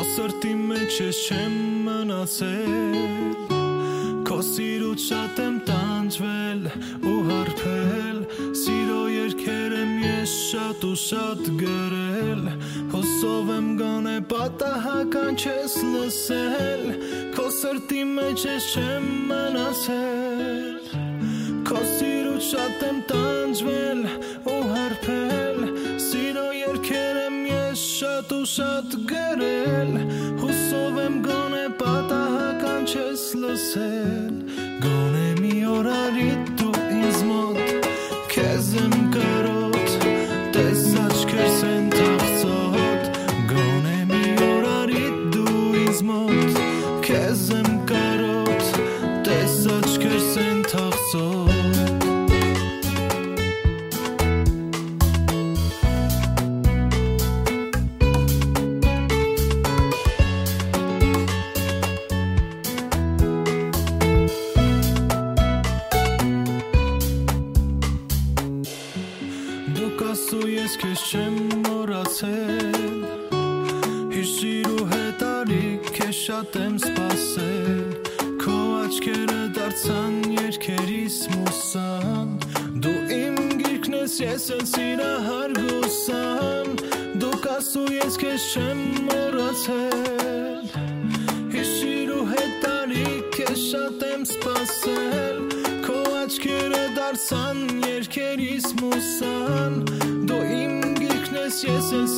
սրտի մեջ ես չեմ մնացել, քո սիրուց շատ եմ տանջվել ու հարբել, սիրո երգեր եմ ես շատ ու շատ գրել, հուսով եմ գոնե պատահական չես լսել, քո սրտի մեջ ես չեմ մնացել, քո սիրուց շատ եմ տանջվել ու հարբել, սիրո երգեր եմ ես շատ ու շատ գրել, հուսով եմ գոնե պատահական չես լսել, գոնե մի օր արի դու ինձ մոտ, քեզ եմ կարոտ, տես աչքերս են թախծոտ, գոնե մի օր արի դու ինձ մոտ, քեզ եմ կարոտ, տես աչքերս են թախծոտ. Ասու ես քեզ չեմ մոռացել, հիշիր ու հետ արի քեզ շատ եմ սպասել, քո աչքերը դարձան երգերիս մուսան, դու իմ գիրքն ես, ես էլ սիրահար գուսան, դուք ասու ես քեզ չեմ մոռացել, հիշիր ու հետ արի քեզ շատ եմ սպասել, քո աչքերը դարձան երգերիս մուսան, դու իմ գիրքն ես, ես էլ